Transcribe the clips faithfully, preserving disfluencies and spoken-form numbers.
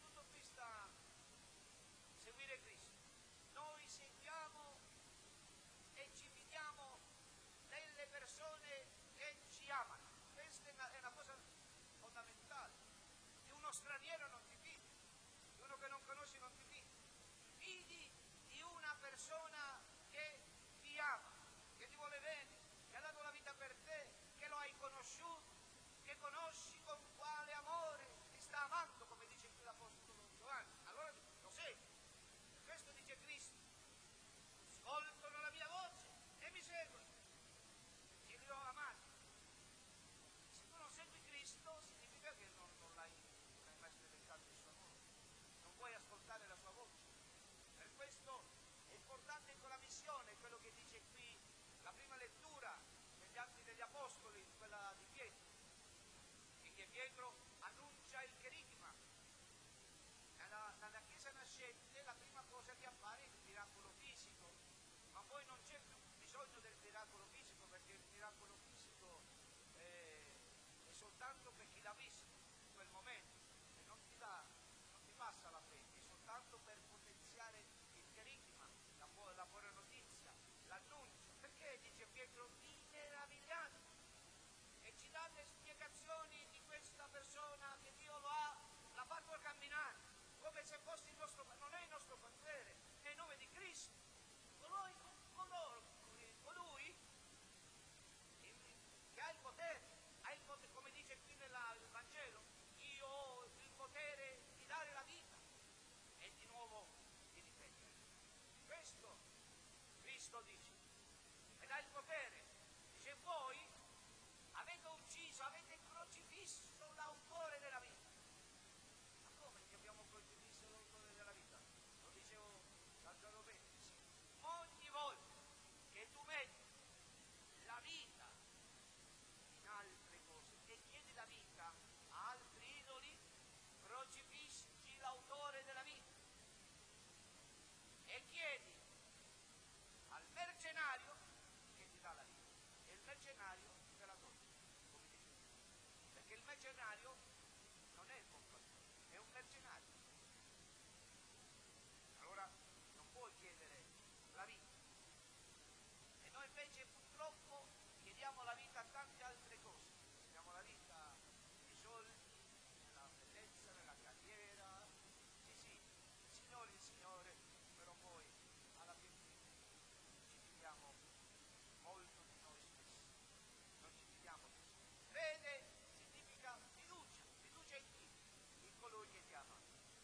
punto di vista seguire Cristo. Noi seguiamo e ci fidiamo delle persone che ci amano. Questa è una, è una cosa fondamentale. Di uno straniero non ti fidi, di uno che non conosci non ti fidi. Fidi di una persona che ti ama, che ti vuole bene, che ha dato la vita per te, che lo hai conosciuto, che conosci con quale amore ti sta amando, come dice qui l'Apostolo Giovanni. Allora lo segui. Questo dice Cristo: ascoltano la mia voce e mi seguono, e li ho amati. Se tu non segui Cristo significa che non, non, l'hai, non hai mai sperimentato il suo amore, non vuoi ascoltare la sua voce. Per questo è importante con la missione, quello che dice qui la prima lettura degli Atti degli Apostoli, quella di Pietro, in che Pietro annuncia il cherigma. Nella, nella Chiesa nascente la prima cosa che appare è il miracolo fisico, ma poi non c'è più bisogno del miracolo fisico, perché il miracolo fisico è, è soltanto per chi l'ha visto in quel momento e non ti, dà, non ti passa la fede, è soltanto per potenziare il cherigma, la, la buona notizia, l'annuncio. Perché dice Pietro: vi meravigliate, e ci dà le spiegazioni di questa persona che Dio lo ha, l'ha fatto camminare come se fosse il nostro, non è il nostro padre, è il nome di Cristo. Colui, colui, colui che ha il potere, ha il potere, come dice qui nel Vangelo: io ho il potere di dare la vita e di nuovo di ripetere. Questo Cristo dice, ed ha il potere. Dice: voi avete ucciso, avete crocifisso l'autore della vita. Ma come che abbiamo crocifisso l'autore della vita? Lo dicevo dal giorno venti. Ogni volta che tu metti la vita in altre cose e chiedi la vita a altri idoli, crocifisci l'autore della vita e chiedi al mercenario che ti dà la vita, e il mercenario te la toglie, come dice Dio. Perché il mercenario non è il buon pastore, è un mercenario. Allora non puoi chiedere la vita. E noi invece purtroppo chiediamo la vita a tante altre cose. Chiediamo la vita nei soldi, nella bellezza, nella carriera. Sì, sì, il Signore, il Signore, però poi alla fine ci fidiamo molto di noi stessi. Non ci fidiamo di noi. Fede significa fiducia. Fiducia in chi? In colui che ti ama.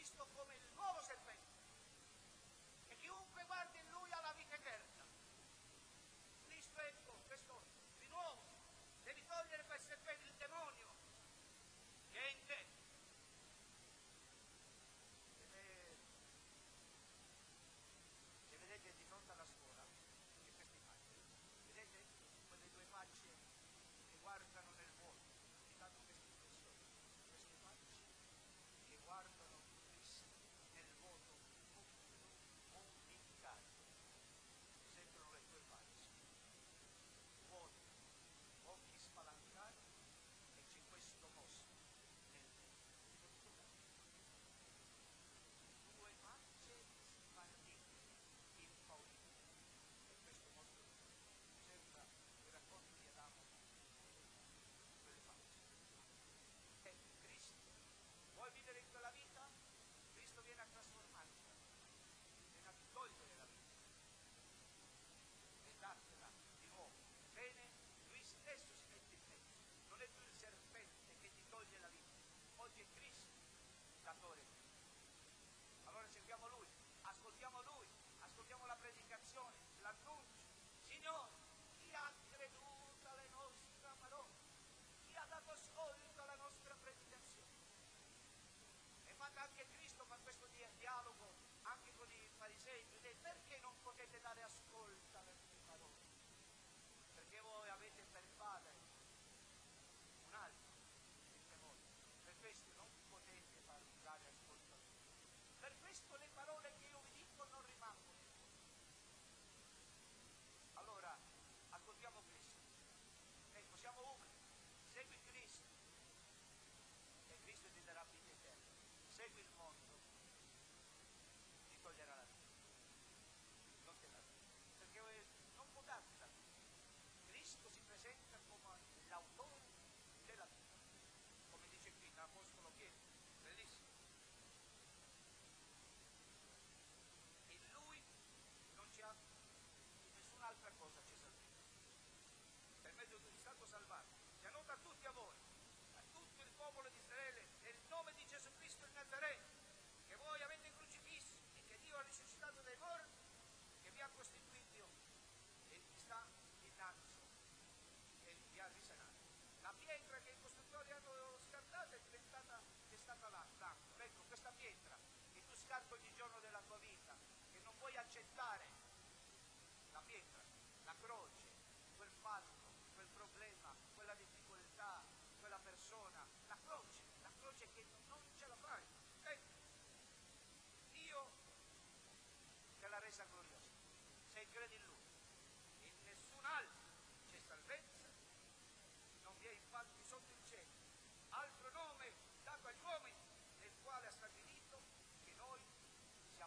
Cristo come il nuovo serpente, e chiunque guardi in Lui ha la vita eterna. Cristo, ecco, questo di nuovo, devi togliere quel serpente, il demonio che è in te. E, e vedete di fronte alla scuola, che questa immagine, vedete quelle due facce che guardano nel vuoto, mi danno questa impressione, queste facce che guardano Cristo nel vuoto, mummificato, sembrano le tue facce, vuote, occhi spalancati, e c'è questo mostro nel vuoto. Due facce smarrite, impaurite, e questo mostro sembra i racconti di Adamo, quelle facce. E Cristo, vuoi vivere in quella vita? Cristo viene a trasformarti, viene a togliere la vita e dartela di nuovo. Bene, Lui stesso si mette in mezzo, non è più il serpente che ti toglie la vita, oggi è Cristo datore di vita. Allora seguiamo Lui, ascoltiamo Lui, ascoltiamo la predicazione, l'annuncio. Signore, chi ha creduto alle nostre parole? Chi ha dato ascolto alla nostra predicazione? E quando anche Cristo fa questo di- dialogo anche con i farisei, dice: perché non potete dare ascolto alle mie parole? Perché voi avete per padre un altro, il demonio. Per questo non potete far dare ascolto a lui. Per questo le parole che io vi dico non rimangono in voi. Allora, ascoltiamo Cristo. Ecco, siamo umili. Segui Cristo e Cristo ti darà vita eterna. Segui il mondo, ti toglierà la vita. Non te la dà. Perché non può darti la vita. Cristo si presenta come l'autore della vita. Come dice qui l'Apostolo Pietro. Bellissimo. In Lui non ci ha nessun'altra cosa ci salverà. Per mezzo di Lui è stato salvato. Si annuncia a tutti a voi, a tutto il popolo di Israele, nel nome di Gesù Cristo il Nazareno, che voi avete crocifisso e che Dio ha risuscitato dai morti, che vi ha costituito e vi sta innanzi e vi ha risanato. La pietra che i costruttori hanno scartato è diventata, è stata l'angolo. Ecco, questa pietra che tu scarti ogni giorno della tua vita, che non vuoi accettare, la pietra, la croce, quel fatto, quel problema, quella difficoltà, quella persona, la croce, la croce che non ce la fai. Ecco, Dio te l'ha resa gloriosa. Se credi in Lui, in nessun altro c'è salvezza, non vi è infatti sotto il cielo altro nome dato agli uomini nel quale ha stabilito che noi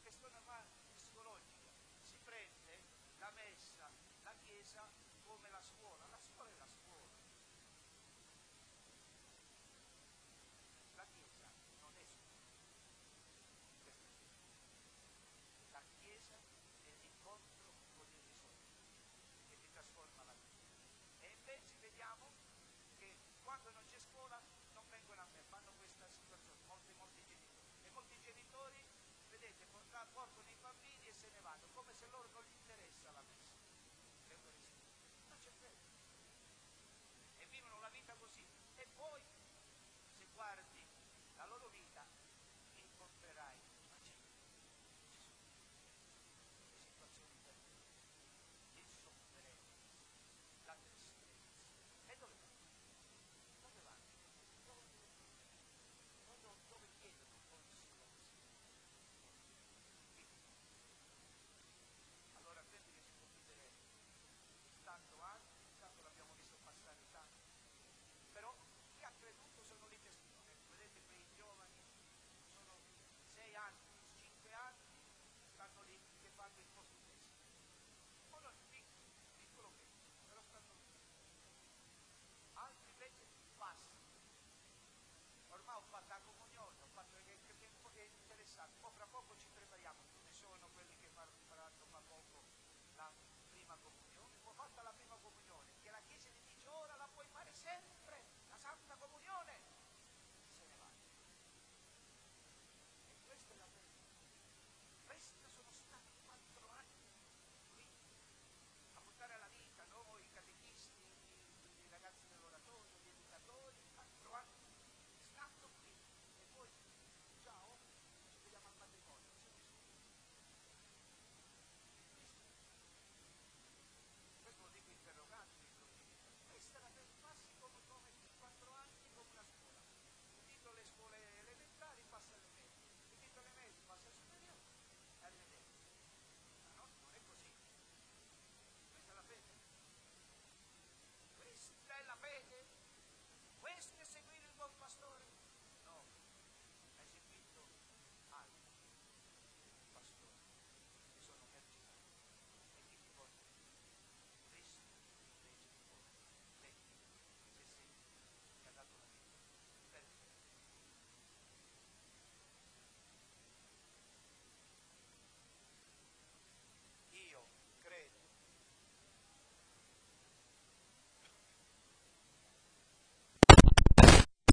questione psicologica, si prende la messa, la chiesa come la scuola, la scuola è la scuola, la chiesa non è scuola, la chiesa è l'incontro con il risorto che ti trasforma la vita. E invece vediamo che quando non c'è scuola non vengono a me, fanno questa situazione, molti, molti genitori. E molti genitori, vedete, portano i bambini e se ne vanno, come se loro